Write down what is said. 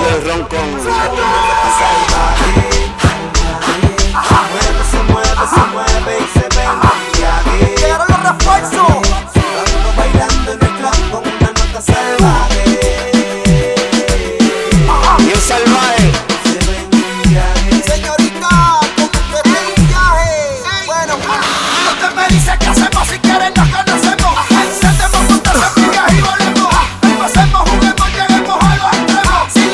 el ron con Se mueve y se ve maquillaje. Llegaron los refuerzos. Todo el mundo bailando en el club con una nota salvaje. bien salvaje. Se ve maquillaje. Señorita, con este viaje. Bueno, No te me dice